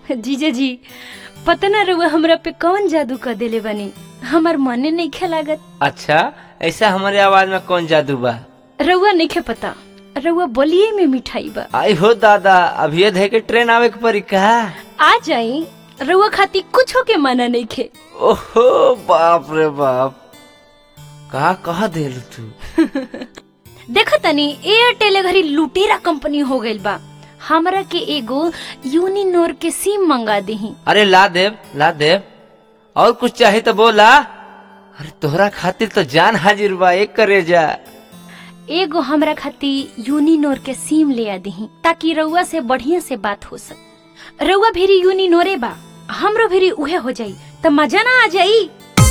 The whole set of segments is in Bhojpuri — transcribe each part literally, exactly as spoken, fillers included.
जीजा जी पता ना रउआ हमरा पे कौन जादू कर देले बनी, हमार मने नहीं खे लागत। अच्छा ऐसा हमारे आवाज में कौन जादू बा? रउआ नहीं खे पता, रउआ बोलिए में मिठाई बा। आई हो दादा, अभी धे के ट्रेन आवे के परी का? आ जाई, रउआ खाती कुछ हो के मना नहीं खे। ओहो बाप रे बाप, का कहा देलू तू? देखो तनी एयरटेल घरी लुटेरा कंपनी हो गइल बा, हमरा के एगो यूनिनोर के सिम मंगा देही। अरे ला देव ला देव, और कुछ चाहे तो बोला। अरे तोहरा खातिर तो जान हाजिर बा, एक करे जा। एगो हमरा खातिर यूनिनोर के सिम ले आ देही ताकि रउआ से बढ़िया से बात हो सके। रउआ भेरी यूनिनोरे बा, हमरो भेरी उहे हो जाई त मजा ना आ जाई।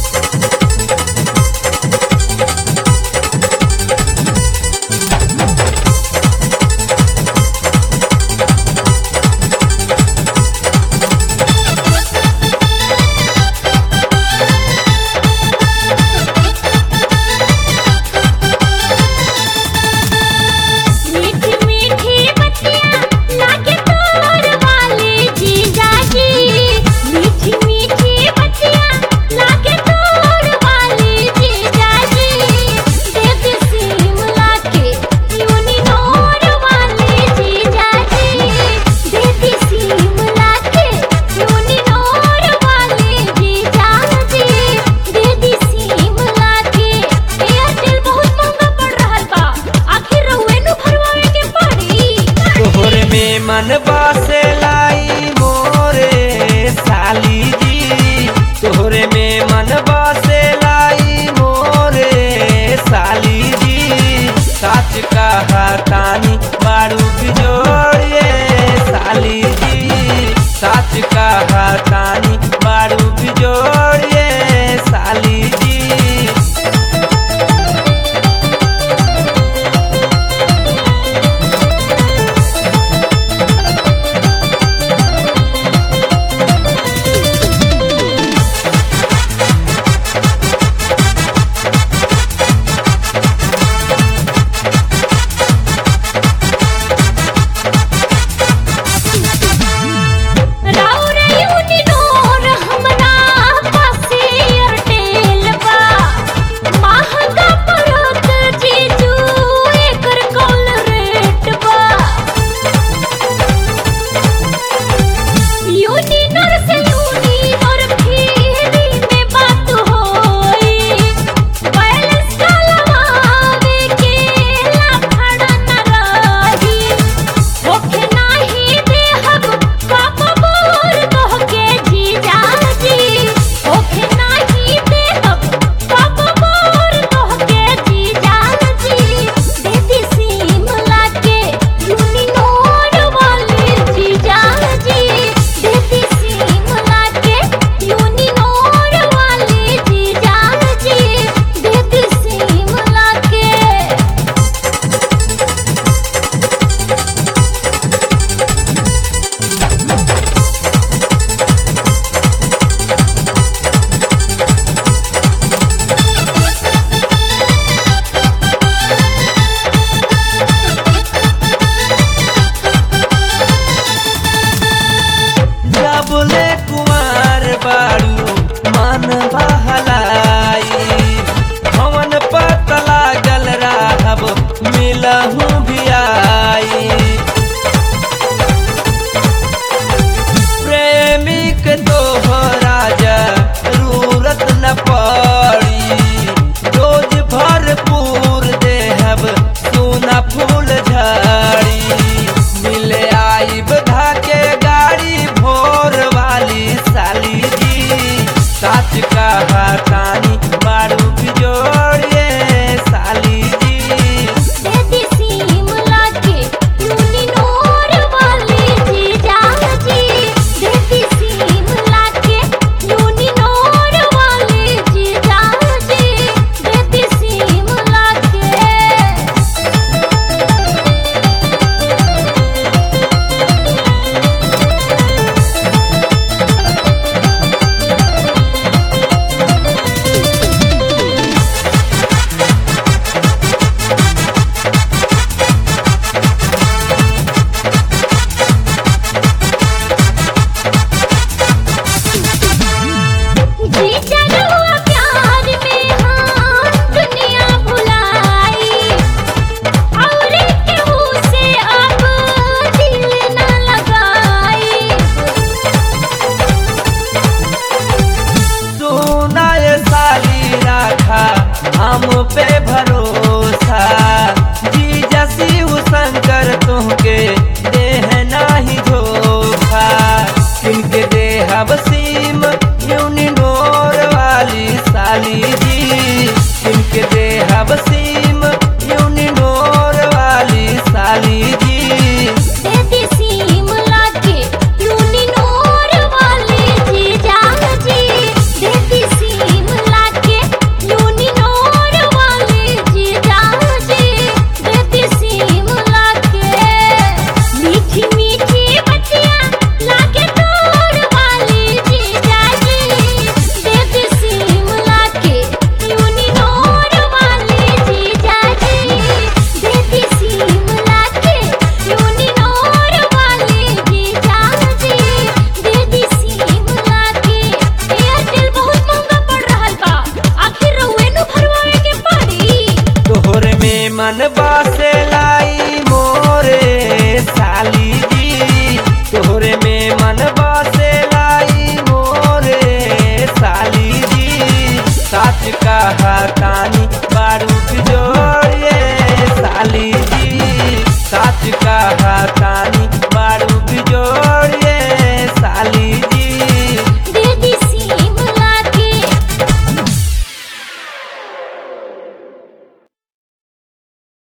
मन बासे लाई मोरे साली जी, तोहरे में मन बासे लाई मोरे साली जी। सच कहा तानी बारू बिजोड़िए साली जी, सच कहा तानी बारू बिजोड़िए साली जी। राउरे यूनिनोर बसे लाई मोरे साली जी, तोहरे में मन बसे लाई मोरे साली जी। सच कहा तानी बारूद जोड़िए साली